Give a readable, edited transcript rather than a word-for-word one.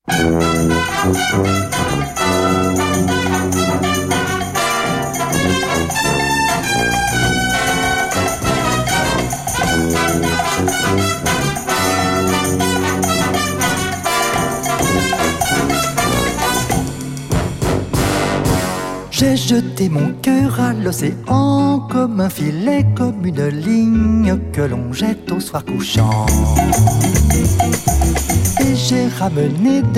J'ai jeté mon cœur à l'océan comme un filet, comme une ligne que l'on jette au soir couchant. Et j'ai ramené